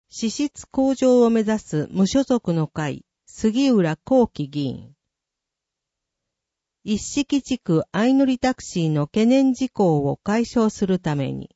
資質向上を目指す無所属の会、杉浦幸喜議員。一式地区相乗りタクシーの懸念事項を解消するために。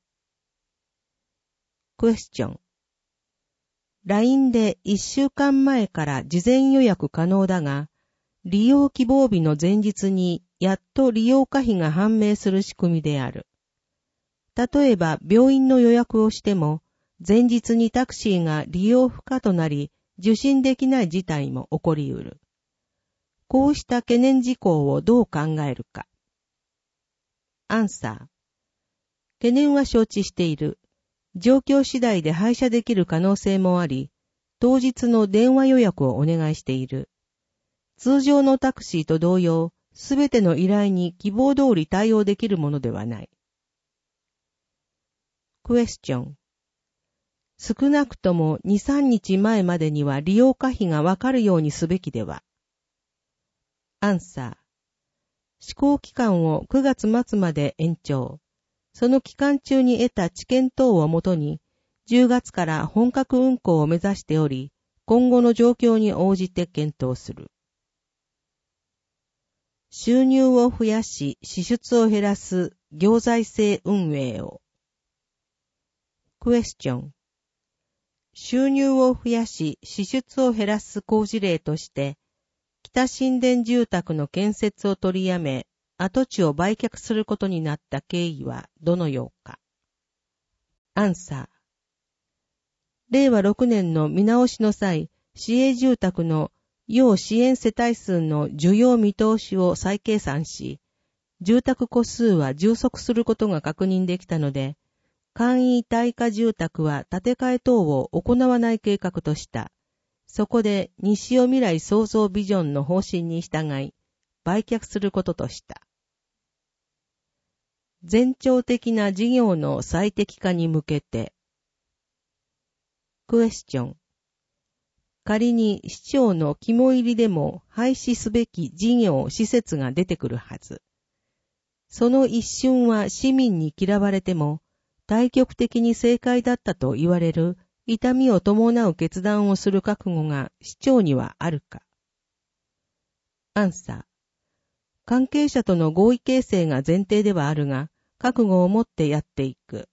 クエスチョン。LINE で1週間前から事前予約可能だが、利用希望日の前日にやっと利用可否が判明する仕組みである。例えば病院の予約をしても、前日にタクシーが利用不可となり、受診できない事態も起こり得る。こうした懸念事項をどう考えるか。アンサー。懸念は承知している。状況次第で配車できる可能性もあり、当日の電話予約をお願いしている。通常のタクシーと同様、すべての依頼に希望通り対応できるものではない。クエスチョン。少なくとも2、3日前までには利用可否がわかるようにすべきでは。アンサー。施行期間を9月末まで延長。その期間中に得た知見等をもとに、10月から本格運行を目指しており、今後の状況に応じて検討する。収入を増やし、支出を減らす行財政運営を。クエスチョン。収入を増やし、支出を減らす好事例として、北新田住宅の建設を取りやめ、跡地を売却することになった経緯はどのようか。アンサー。令和6年の見直しの際、市営住宅の要支援世帯数の需要見通しを再計算し、住宅戸数は充足することが確認できたので、簡易耐火住宅は建て替え等を行わない計画とした。そこで西尾未来創造ビジョンの方針に従い、売却することとした。前兆的な事業の最適化に向けて。クエスチョン。仮に市長の肝入りでも廃止すべき事業施設が出てくるはず。その一瞬は市民に嫌われても、対極的に正解だったと言われる痛みを伴う決断をする覚悟が市長にはあるか。アンサー。関係者との合意形成が前提ではあるが、覚悟を持ってやっていく。